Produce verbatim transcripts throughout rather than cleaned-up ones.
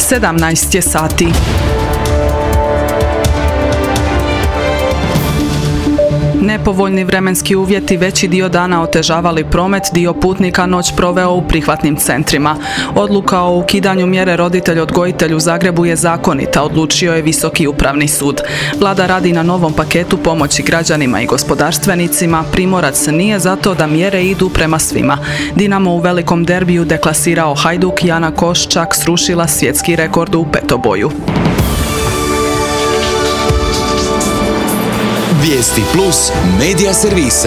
sedamnaest je sati. Nepovoljni vremenski uvjeti veći dio dana otežavali promet, dio putnika noć proveo u prihvatnim centrima. Odluka o ukidanju mjere roditelj-odgojitelj u Zagrebu je zakonita, odlučio je Visoki upravni sud. Vlada radi na novom paketu pomoći građanima i gospodarstvenicima, Primorac nije zato da mjere idu prema svima. Dinamo u velikom derbiju deklasirao Hajduk, Jana Koš čak srušila svjetski rekord u petoboju. Vijesti plus medija servisa.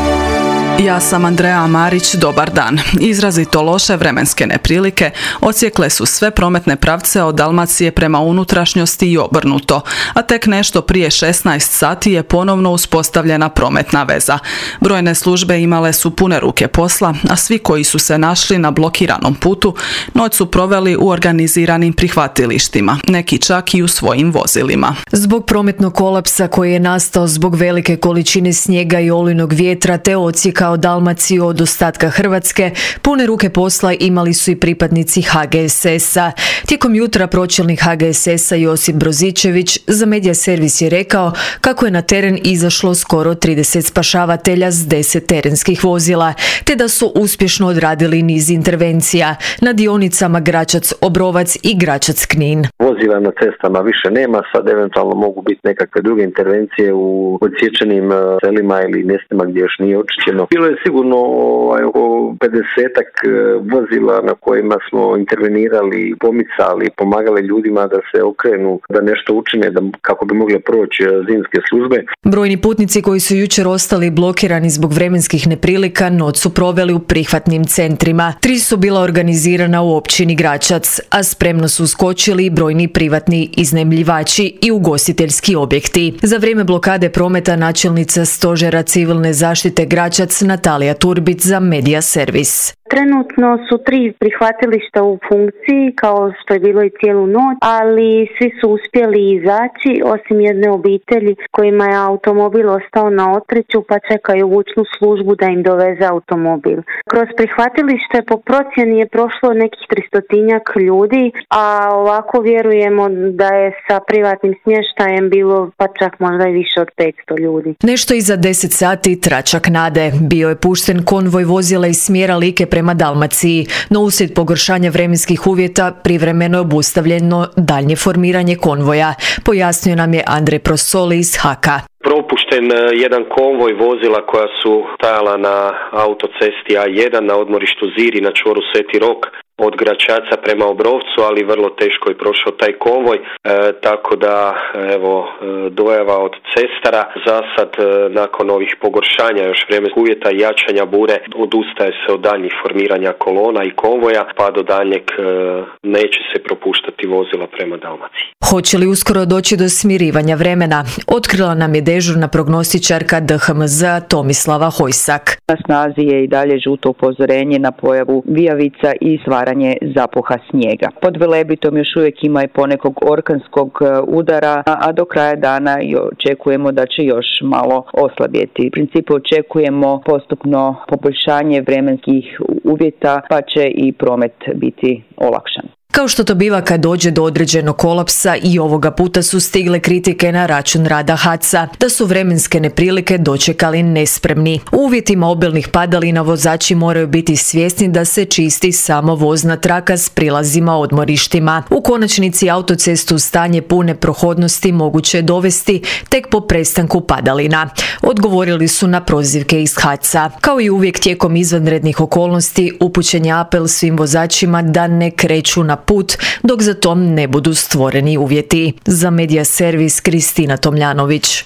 Ja sam Andreja Marić, dobar dan. Izrazito loše vremenske neprilike odsjekle su sve prometne pravce od Dalmacije prema unutrašnjosti i obrnuto, a tek nešto prije šesnaest sati je ponovno uspostavljena prometna veza. Brojne službe imale su pune ruke posla, a svi koji su se našli na blokiranom putu noć su proveli u organiziranim prihvatilištima, neki čak i u svojim vozilima. Zbog prometnog kolapsa koji je nastao zbog velike količine snijega i olujnog vjetra te odsjeka kao Dalmaciju od ostatka Hrvatske, pune ruke posla imali su i pripadnici ha ge es es-a. Tijekom jutra pročelnik ha ge es es-a Josip Brozičević za Medija servis je rekao kako je na teren izašlo skoro trideset spašavatelja s deset terenskih vozila, te da su uspješno odradili niz intervencija na dionicama Gračac-Obrovac i Gračac-Knin. Vozila na cestama više nema, sad eventualno mogu biti nekakve druge intervencije u odsječenim selima ili mjestima gdje još nije očišćeno. Bilo je sigurno ovaj, oko pedesetak vozila na kojima smo intervenirali, pomicali, pomagali ljudima da se okrenu, da nešto učine, da, kako bi mogle proći zimske službe. Brojni putnici koji su jučer ostali blokirani zbog vremenskih neprilika noć su proveli u prihvatnim centrima. Tri su bila organizirana u općini Gračac, a spremno su skočili brojni privatni iznajmljivači i ugostiteljski objekti. Za vrijeme blokade prometa načelnica Stožera civilne zaštite Gračac Natalija Turbić za Medija servis. Trenutno su tri prihvatilišta u funkciji, kao što je bilo i cijelu noć, ali svi su uspjeli izaći, osim jedne obitelji kojima je automobil ostao na Otriću, pa čekaju vučnu službu da im doveze automobil. Kroz prihvatilište po procjeni je prošlo nekih tristotinjak ljudi, a ovako vjerujemo da je sa privatnim smještajem bilo pa čak možda i više od petsto ljudi. Nešto iza deset sati tračak nade. Bio je pušten konvoj vozila iz smjera Like prema Dalmaciji, no uslijed pogoršanja vremenskih uvjeta privremeno je obustavljeno daljnje formiranje konvoja, pojasnio nam je Andrej Prosoli iz Haka. Propušten jedan konvoj vozila koja su stajala na autocesti a jedan na odmorištu Ziri na čvoru Sveti Rok od Gračaca prema Obrovcu, ali vrlo teško je prošao taj konvoj, e, tako da evo dojava od cestara. Za sad e, nakon ovih pogoršanja još vremenskih uvjeta i jačanja bure odustaje se od daljnjih formiranja kolona i konvoja, pa do daljnjeg e, neće se propuštati vozila prema Dalmaciji. Hoće li uskoro doći do smirivanja vremena? Otkrila nam je dežurna prognostičarka D H M Z Tomislava Hojsak. Na snazi je i dalje žuto upozorenje na pojavu vijavica i stvaranje zapuha snijega. Pod Velebitom još uvijek ima i ponekog orkanskog udara, a do kraja dana očekujemo da će još malo oslabjeti. U principu očekujemo postupno poboljšanje vremenskih uvjeta, pa će i promet biti olakšan. Kao što to biva kad dođe do određenog kolapsa, i ovoga puta su stigle kritike na račun rada ha ce a, da su vremenske neprilike dočekali nespremni. U uvjetima obilnih padalina vozači moraju biti svjesni da se čisti samo vozna traka s prilazima odmorištima. U konačnici autocestu u stanje pune prohodnosti moguće je dovesti tek po prestanku padalina, odgovorili su na prozivke iz ha ce a. Kao i uvijek tijekom izvanrednih okolnosti upućen je apel svim vozačima da ne kreću na put dok za to ne budu stvoreni uvjeti. Za Medija servis Kristina Tomljanović.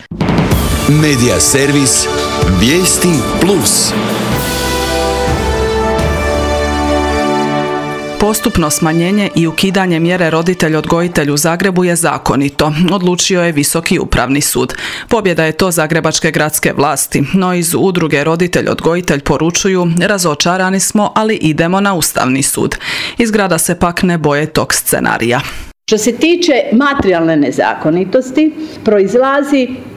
Medija servis Vijesti plus. Postupno smanjenje i ukidanje mjere roditelj-odgojitelj u Zagrebu je zakonito, odlučio je Visoki upravni sud. Pobjeda je to zagrebačke gradske vlasti, no iz udruge roditelj-odgojitelj poručuju: razočarani smo, ali idemo na Ustavni sud. Iz grada se pak ne boje tog scenarija. Što se tiče materijalne nezakonitosti, proizlazi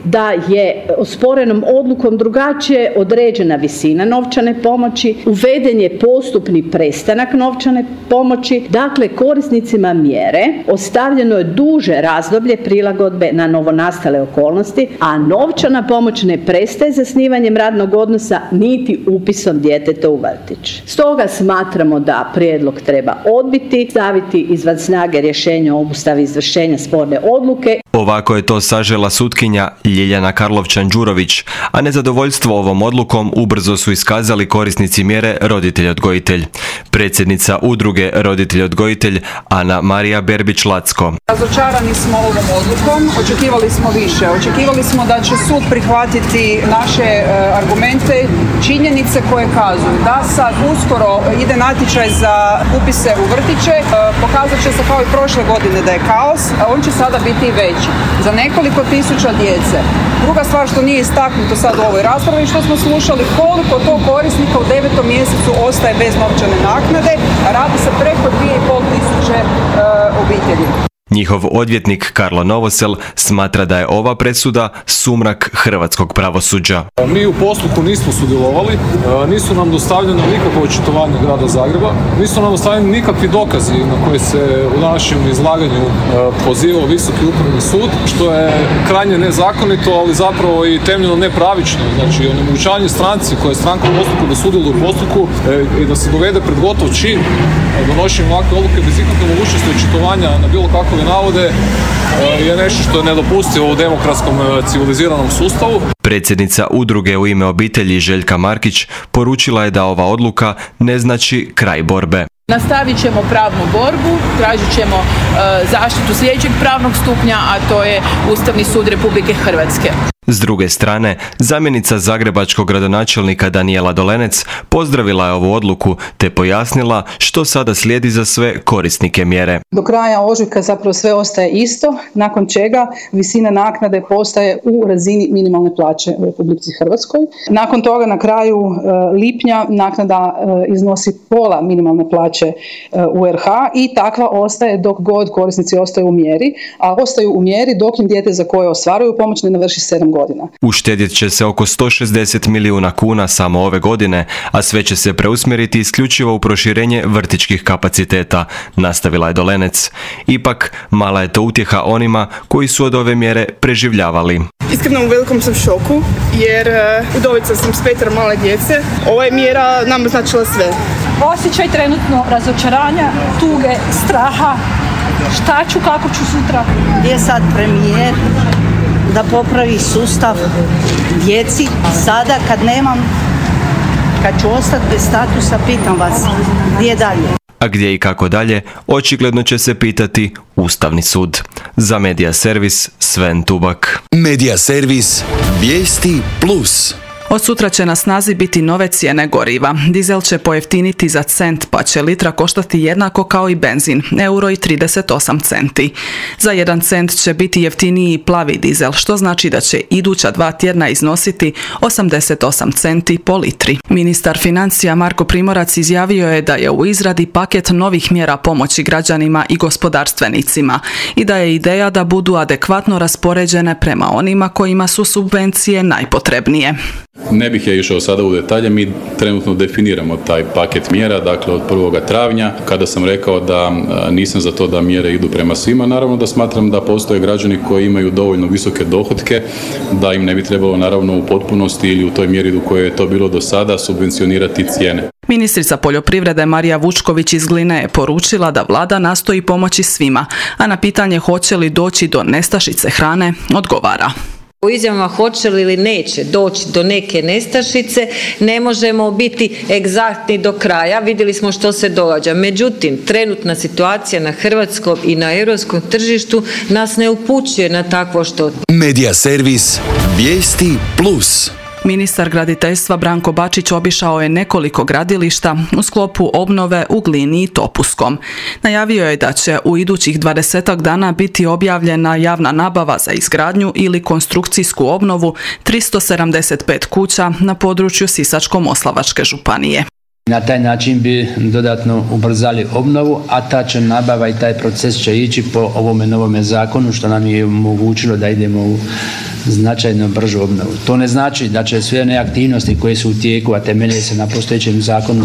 da je osporenom odlukom drugačije određena visina novčane pomoći, uveden je postupni prestanak novčane pomoći, dakle korisnicima mjere ostavljeno je duže razdoblje prilagodbe na novonastale okolnosti, a novčana pomoć ne prestaje zasnivanjem radnog odnosa niti upisom djeteta u vrtić. Stoga smatramo da prijedlog treba odbiti, staviti izvan snage rješenje o obustavi izvršenja sporne odluke. Ovako je to sažela sutkinja Ljiljana Karlovčan-Đurović, a nezadovoljstvo ovom odlukom ubrzo su iskazali korisnici mjere roditelj-odgojitelj. Predsjednica udruge roditelj-odgojitelj Ana Marija Berbić-Lacko. Razočarani smo ovom odlukom, očekivali smo više. Očekivali smo da će sud prihvatiti naše e, argumente, činjenice koje kazuju da sad uskoro ide natječaj za upise u vrtiće, e, pokazat će se kao i prošle godine da je kaos, a on će sada biti i veći. Za nekoliko tisuća djece. Druga stvar što nije istaknuto sad u ovoj raspravi, što smo slušali koliko to korisnika u devetom mjesecu ostaje bez novčane naknade, a radi se preko dvije i pol tisuće e, obitelji. Njihov odvjetnik Karlo Novosel smatra da je ova presuda sumrak hrvatskog pravosuđa. Mi u postupku nismo sudjelovali, nisu nam dostavljeno nikakvo očitovanje grada Zagreba, nisu nam dostavljeni nikakvi dokazi na koje se u našem izlaganju pozivao Visoki upravni sud, što je krajnje nezakonito, ali zapravo i temeljno nepravično. Znači, onemogućavanje stranci koja je stranka u postupku da sudjeluje u postupku i da se dovede pred gotov čin donošenjem ovakve odluke bez ikakve mogućnosti očitovanja na bilo kakve navode je nešto što je nedopustivo u demokratskom civiliziranom sustavu. Predsjednica udruge U ime obitelji Željka Markić poručila je da ova odluka ne znači kraj borbe. Nastavit ćemo pravnu borbu, tražit ćemo e, zaštitu sljedećeg pravnog stupnja, a to je Ustavni sud Republike Hrvatske. S druge strane, zamjenica zagrebačkog gradonačelnika Danijela Dolenec pozdravila je ovu odluku te pojasnila što sada slijedi za sve korisnike mjere. Do kraja ožujka zapravo sve ostaje isto, nakon čega visina naknade postaje u razini minimalne plaće u Republici Hrvatskoj. Nakon toga na kraju e, lipnja naknada e, iznosi pola minimalne plaće e, u R H i takva ostaje dok god korisnici ostaju u mjeri, a ostaju u mjeri dok im dijete za koje ostvaruju pomoć ne navrši sedam godina. Uštedjet će se oko sto šezdeset milijuna kuna samo ove godine, a sve će se preusmjeriti isključivo u proširenje vrtićkih kapaciteta, nastavila je Dolenec. Ipak, mala je to utjeha onima koji su od ove mjere preživljavali. Iskreno u velikom sam šoku, jer uh, udovica sam s petero male djece. Ova je mjera nam značila sve. Osjećaj trenutno razočaranja, tuge, straha. Šta ću, kako ću sutra? Gdje je sad premijer da popravi sustav djeci? Sada kad nemam, kad ću ostati bez statusa, pitam vas, gdje dalje? A gdje i kako dalje, očigledno će se pitati Ustavni sud. Za Medija Servis, Sven Tubak. Medija Servis, vijesti plus. Od sutra će na snazi biti nove cijene goriva. Dizel će pojeftiniti za cent, pa će litra koštati jednako kao i benzin, euro i trideset osam centi. Za jedan cent će biti jeftiniji plavi dizel, što znači da će iduća dva tjedna iznositi osamdeset osam centi po litri. Ministar financija Marko Primorac izjavio je da je u izradi paket novih mjera pomoći građanima i gospodarstvenicima i da je ideja da budu adekvatno raspoređene prema onima kojima su subvencije najpotrebnije. Ne bih ja išao sada u detalje, mi trenutno definiramo taj paket mjera, dakle od prvog travnja, kada sam rekao da nisam za to da mjere idu prema svima, naravno da smatram da postoje građani koji imaju dovoljno visoke dohotke, da im ne bi trebalo naravno u potpunosti ili u toj mjeri u kojoj je to bilo do sada subvencionirati cijene. Ministrica poljoprivrede Marija Vučković iz Gline je poručila da vlada nastoji pomoći svima, a na pitanje hoće li doći do nestašice hrane odgovara. U izjavama hoće li ili neće doći do neke nestašice ne možemo biti egzaktni do kraja, vidjeli smo što se događa. Međutim, trenutna situacija na hrvatskom i na europskom tržištu nas ne upućuje na takvo što. Medija Servis, vijesti plus. Ministar graditeljstva Branko Bačić obišao je nekoliko gradilišta u sklopu obnove u Glini i Topuskom. Najavio je da će u idućih dvadesetak dana biti objavljena javna nabava za izgradnju ili konstrukcijsku obnovu tristo sedamdeset pet kuća na području Sisačko-moslavačke županije. Na taj način bi dodatno ubrzali obnovu, a ta će nabava i taj proces će ići po ovome novome zakonu, što nam je omogućilo da idemo u značajno bržu obnovu. To ne znači da će sve one aktivnosti koje su u tijeku, a temelje se na postojećem zakonu,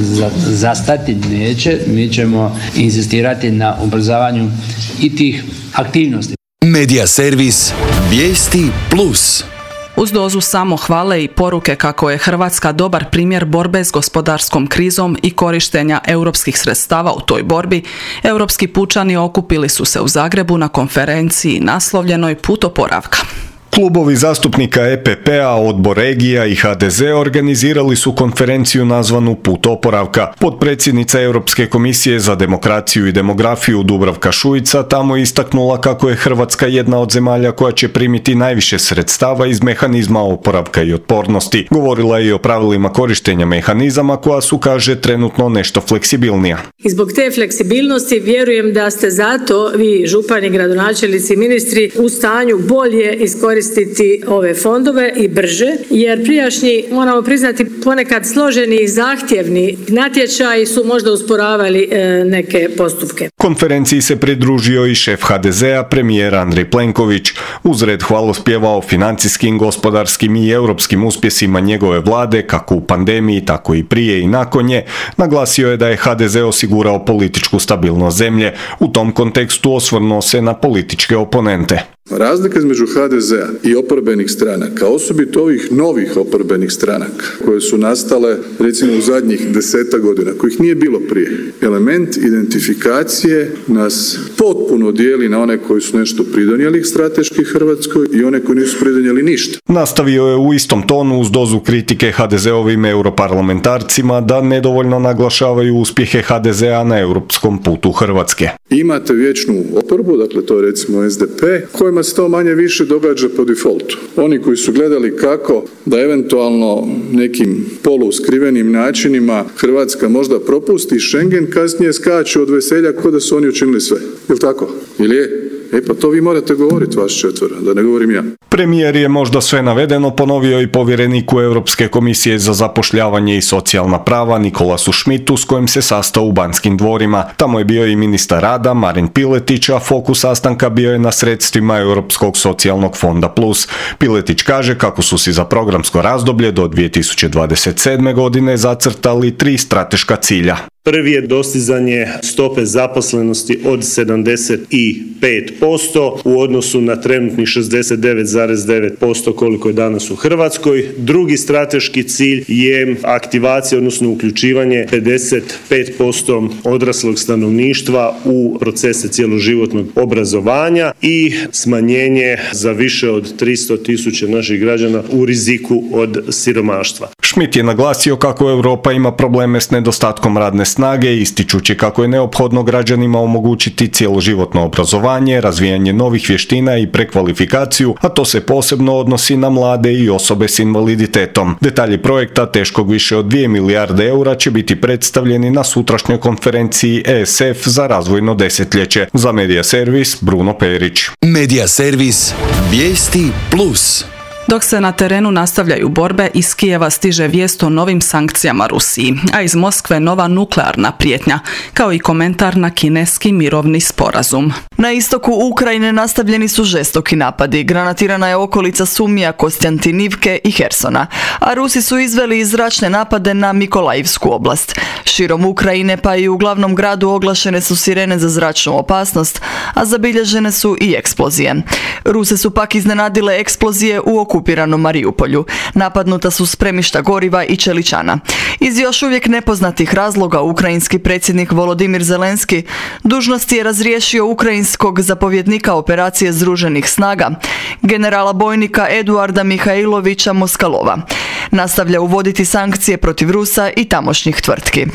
zastati neće. Mi ćemo inzistirati na ubrzavanju i tih aktivnosti. Medija servis Vijesti plus. Uz dozu samohvale i poruke kako je Hrvatska dobar primjer borbe s gospodarskom krizom i korištenja europskih sredstava u toj borbi, europski pučani okupili su se u Zagrebu na konferenciji naslovljenoj Put oporavka. Klubovi zastupnika E P P-a, Odbor regija i H D Z organizirali su konferenciju nazvanu Put oporavka. Potpredsjednica Europske komisije za demokraciju i demografiju Dubravka Šuica tamo je istaknula kako je Hrvatska jedna od zemalja koja će primiti najviše sredstava iz mehanizma oporavka i otpornosti. Govorila je i o pravilima korištenja mehanizama koja su, kaže, trenutno nešto fleksibilnija. I zbog te fleksibilnosti vjerujem da ste zato vi, župani, gradonačelnici, ministri, u stanju bolje iskoristiti ove fondove i brže, jer prijašnji, moramo priznati, ponekad složeni i zahtjevni natječaji su možda usporavali e, neke postupke. Konferenciji se pridružio i šef H D Z-a, premijer Andrej Plenković. Uz red hvalospjeva o financijskim, gospodarskim i europskim uspjesima njegove vlade, kako u pandemiji, tako i prije i nakon nje, naglasio je da je H D Z osigurao političku stabilnost zemlje. U tom kontekstu osvrnuo se na političke oponente. Razlika između H D Z-a i oporbenih stranaka, osobito ovih novih oporbenih stranaka, koje su nastale recimo u zadnjih deseta godina, kojih nije bilo prije, element identifikacije nas potpuno dijeli na one koji su nešto pridonijeli strateški Hrvatskoj i one koji nisu pridonijeli ništa. Nastavio je u istom tonu uz dozu kritike H D Z-ovim europarlamentarcima da nedovoljno naglašavaju uspjehe H D Z-a na europskom putu Hrvatske. Imate vječnu oporbu, dakle to je recimo S D P, kojima se to manje više događa po defaultu. Oni koji su gledali kako da eventualno nekim poluskrivenim načinima Hrvatska možda propusti Schengen, kasnije skaču od veselja kao da su oni učinili sve. Jel' tako? Ili je? E pa to vi morate govoriti, vaš četvora, da ne govorim ja. Premijer je možda sve navedeno ponovio i povjereniku Europske komisije za zapošljavanje i socijalna prava Nikolasu Schmidtu, s kojim se sastao u Banskim dvorima. Tamo je bio i ministar rada Marin Piletić, a fokus sastanka bio je na sredstvima Europskog socijalnog fonda plus. Piletić kaže kako su si za programsko razdoblje do dvije tisuće dvadeset sedme. godine zacrtali tri strateška cilja. Prvi je dostizanje stope zaposlenosti od sedamdeset pet posto u odnosu na trenutnih šezdeset devet zarez devet posto koliko je danas u Hrvatskoj. Drugi strateški cilj je aktivacija, odnosno uključivanje pedeset pet posto odraslog stanovništva u procese cjeloživotnog obrazovanja i smanjenje za više od tristo tisuća naših građana u riziku od siromaštva. Schmidt je naglasio kako Europa ima probleme s nedostatkom radne snage, ističući kako je neophodno građanima omogućiti cjeloživotno obrazovanje, razvijanje novih vještina i prekvalifikaciju, a to se posebno odnosi na mlade i osobe s invaliditetom. Detalji projekta teškog više od dvije milijarde eura će biti predstavljeni na sutrašnjoj konferenciji E S F za razvojno desetljeće. Za Medija servis Bruno Perić. Medija servis Vijesti plus. Dok se na terenu nastavljaju borbe, iz Kijeva stiže vijest o novim sankcijama Rusiji, a iz Moskve nova nuklearna prijetnja, kao i komentar na kineski mirovni sporazum. Na istoku Ukrajine nastavljeni su žestoki napadi. Granatirana je okolica Sumija, Kostjantinivke i Hersona, a Rusi su izveli i zračne napade na Mikolajivsku oblast. Širom Ukrajine pa i u glavnom gradu oglašene su sirene za zračnu opasnost, a zabilježene su i eksplozije. Ruse su pak iznenadile eksplozije u okupiranom Mariupolju. Napadnuta su spremišta goriva i čeličana. Iz još uvijek nepoznatih razloga ukrajinski predsjednik Volodimir Zelenski dužnosti je razriješio ukrajinskog zapovjednika operacije Združenih snaga, generala bojnika Eduarda Mihajlovića Moskalova. Nastavlja uvoditi sankcije protiv Rusa i tamošnjih tvrtki.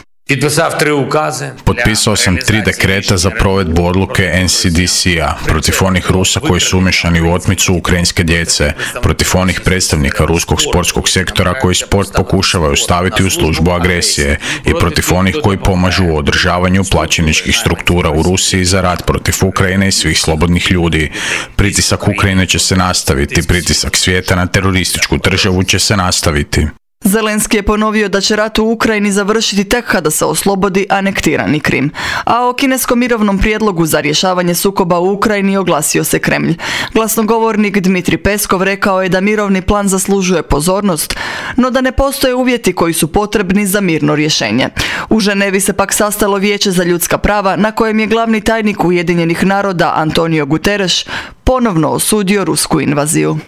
Potpisao sam tri dekreta za provedbu odluke N C D C-a protiv onih Rusa koji su umješani u otmicu ukrajinske djece, protiv onih predstavnika ruskog sportskog sektora koji sport pokušavaju staviti u službu agresije i protiv onih koji pomažu u održavanju plaćeničkih struktura u Rusiji za rat protiv Ukrajine i svih slobodnih ljudi. Pritisak Ukrajine će se nastaviti, pritisak svijeta na terorističku državu će se nastaviti. Zelenski je ponovio da će rat u Ukrajini završiti tek kada se oslobodi anektirani Krim. A o kineskom mirovnom prijedlogu za rješavanje sukoba u Ukrajini oglasio se Kremlj. Glasnogovornik Dmitri Peskov rekao je da mirovni plan zaslužuje pozornost, no da ne postoje uvjeti koji su potrebni za mirno rješenje. U Ženevi se pak sastalo Vijeće za ljudska prava na kojem je glavni tajnik Ujedinjenih naroda Antonio Guterres ponovno osudio rusku invaziju.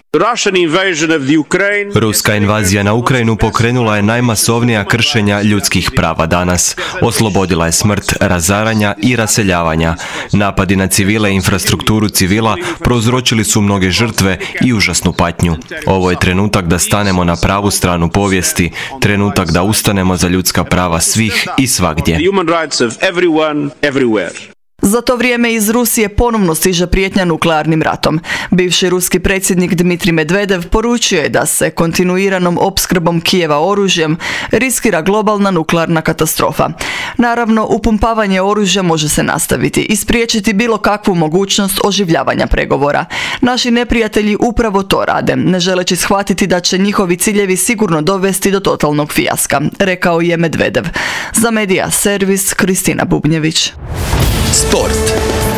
Ruska invazija na Ukrajinu pokrenula je najmasovnija kršenja ljudskih prava danas. Oslobodila je smrt, razaranja i raseljavanja. Napadi na civile i infrastrukturu civila prouzročili su mnoge žrtve i užasnu patnju. Ovo je trenutak da stanemo na pravu stranu povijesti, trenutak da ustanemo za ljudska prava svih i svagdje. Za to vrijeme iz Rusije ponovno stiže prijetnja nuklearnim ratom. Bivši ruski predsjednik Dmitrij Medvedev poručio je da se kontinuiranom opskrbom Kijeva oružjem riskira globalna nuklearna katastrofa. Naravno, upumpavanje oružja može se nastaviti i spriječiti bilo kakvu mogućnost oživljavanja pregovora. Naši neprijatelji upravo to rade, ne želeći shvatiti da će njihovi ciljevi sigurno dovesti do totalnog fijaska, rekao je Medvedev. Za Medija servis Kristina Bubnjević. Sport.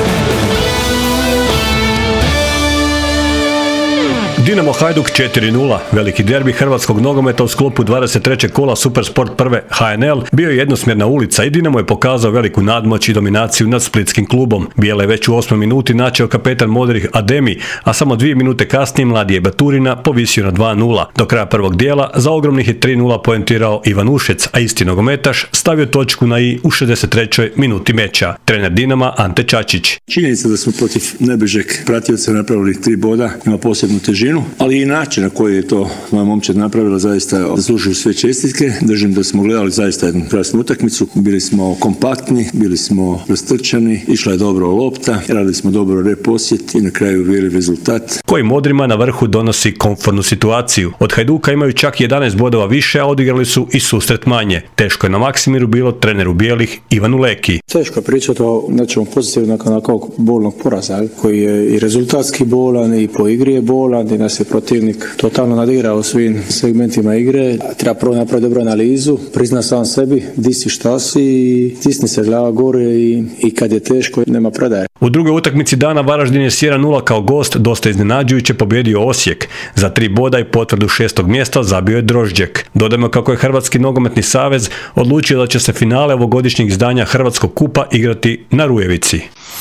Dinamo Hajduk četiri nula. Veliki derbi hrvatskog nogometa u sklopu dvadeset trećeg kola Supersport prve H N L bio je jednosmjerna ulica i Dinamo je pokazao veliku nadmoć i dominaciju nad splitskim klubom. Bijele je već u osmoj minuti načeo kapetan Modrih Ademi, a samo dvije minute kasnije mladi je Baturina povisio na dva nula. Do kraja prvog dijela za ogromnih je tri nula poentirao Ivan Ušec, a isti nogometaš stavio točku na i u šezdeset trećoj minuti meča. Trener Dinama Ante Čačić. Činjenica da smo protiv najbližeg pratioca napravili tri boda ima posebnu težinu, ali i način na koji je to moja momčad napravila zaista zaslužuju sve čestitke. Držim da smo gledali zaista jednu krasnu utakmicu. Bili smo kompaktni, bili smo rastrčani, išla je dobro lopta, radili smo dobro reposjet i na kraju bili rezultat koji Modrima na vrhu donosi komfortnu situaciju. Od Hajduka imaju čak jedanaest bodova više, a odigrali su i susret manje. Teško je na Maksimiru bilo treneru bijelih Ivanu Leki. Teško je pričati o nečemu pozitivnom nakon ovakvog bolnog poraza, koji je i rezultatski bolan i po igri je bolan i nas je protivnik totalno nadigrao u svim segmentima igre. Treba prvo napraviti dobru analizu, prizna sam sebi, di si šta si i stisni se glava gore i, i kad je teško nema predaje. U drugoj utakmici dana Varaždin je s jedan nula kao gost dosta iznenađujuće pobjedio Osijek. Za tri boda i potvrdu šestog mjesta zabio je Drožđek. Dodajmo kako je Hrvatski nogometni savez odlučio da će se finale ovogodišnjeg izdanja Hrvatskog kupa igrati na Rujevici.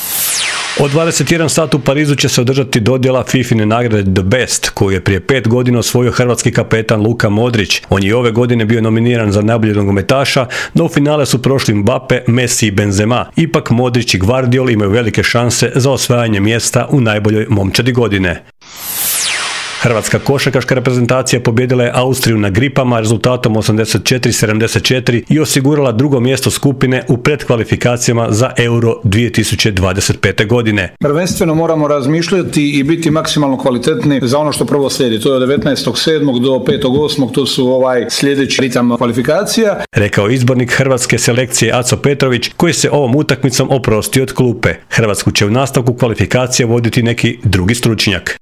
Od dvadeset jedan sat u Parizu će se održati dodjela Fifine nagrade The Best, koju je prije pet godina osvojio hrvatski kapetan Luka Modrić. On je ove godine bio nominiran za najboljeg nogometaša, no u finale su prošli Mbappe, Messi i Benzema. Ipak Modrić i Gvardiol imaju velike šanse za osvajanje mjesta u najboljoj momčadi godine. Hrvatska košarkaška reprezentacija pobijedila je Austriju na Gripama rezultatom osamdeset četiri sedamdeset četiri i osigurala drugo mjesto skupine u predkvalifikacijama za Euro dvije tisuće dvadeset pete. godine. Prvenstveno moramo razmišljati i biti maksimalno kvalitetni za ono što prvo slijedi. To je od devetnaestog sedmog do petog osmog to su ovaj sljedeći ritam kvalifikacija. Rekao izbornik hrvatske selekcije Aco Petrović, koji se ovom utakmicom oprostio od klupe. Hrvatsku će u nastavku kvalifikacija voditi neki drugi stručnjak.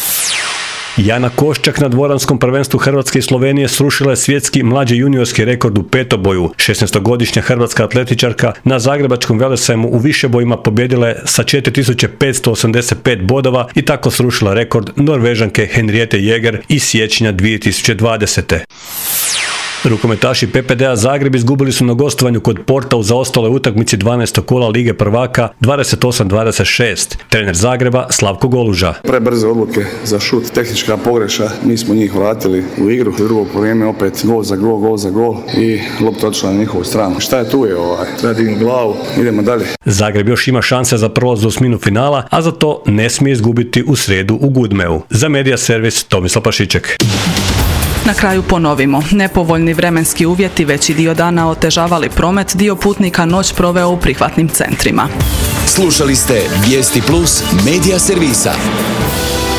Jana Koščak na dvoranskom prvenstvu Hrvatske i Slovenije srušila je svjetski mlađi juniorski rekord u petoboju. šesnaestogodišnja hrvatska atletičarka na zagrebačkom velesajmu u višebojima pobjedila je sa četiri tisuće petsto osamdeset pet bodova i tako srušila rekord Norvežanke Henriette Jäger iz siječnja dvije tisuće dvadesete. Rukometaši P P D-a Zagreb izgubili su na gostovanju kod Porta u zaostaloj utakmici dvanaestog kola Lige prvaka dvadeset osam dvadeset šest. Trener Zagreba Slavko Goluža. Prebrze odluke za šut, tehnička pogreša, nismo njih vratili u igru. Drugo vrijeme opet gol za gol, gol za gol i lopta otišla na njihovu stranu. Šta je tu je ovaj? Treba dignuti glavu, idemo dalje. Zagreb još ima šanse za prolaz do osminu finala, a za to ne smije izgubiti u srijedu u Gudmeu. Za Medija servis Tomislav Pašiček. Na kraju ponovimo. Nepovoljni vremenski uvjeti veći dio dana otežavali promet, dio putnika noć proveo u prihvatnim centrima. Slušali ste Vijesti Plus Medija servisa.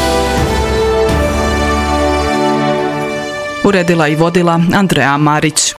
Uredila i vodila Andreja Marić.